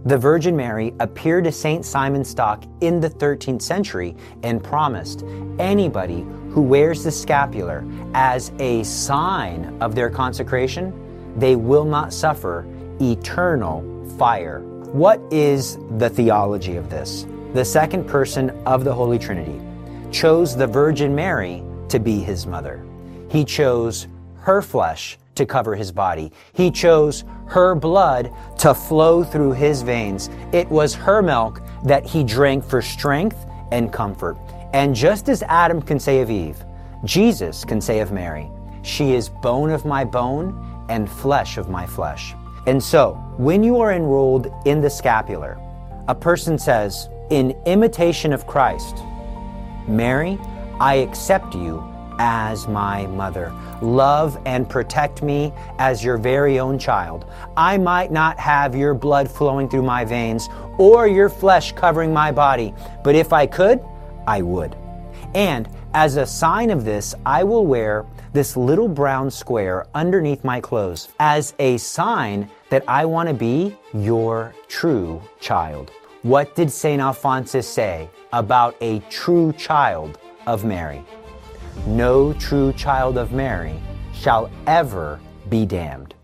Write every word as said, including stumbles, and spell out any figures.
The Virgin Mary appeared to Saint Simon Stock in the thirteenth century and promised anybody who wears the scapular as a sign of their consecration, they will not suffer eternal fire. What is the theology of this? The second person of the Holy Trinity chose the Virgin Mary to be his mother. He chose her flesh to cover his body. He chose her blood to flow through his veins. It was her milk that he drank for strength and comfort. And just as Adam can say of Eve, Jesus can say of Mary, she is bone of my bone and flesh of my flesh. And so, when you are enrolled in the scapular, a person says, in imitation of Christ, Mary, I accept you as my mother. Love and protect me as your very own child. I might not have your blood flowing through my veins or your flesh covering my body, but if I could, I would. And as a sign of this, I will wear this little brown square underneath my clothes as a sign that I want to be your true child. What did Saint Alphonsus say about a true child of Mary? No true child of Mary shall ever be damned.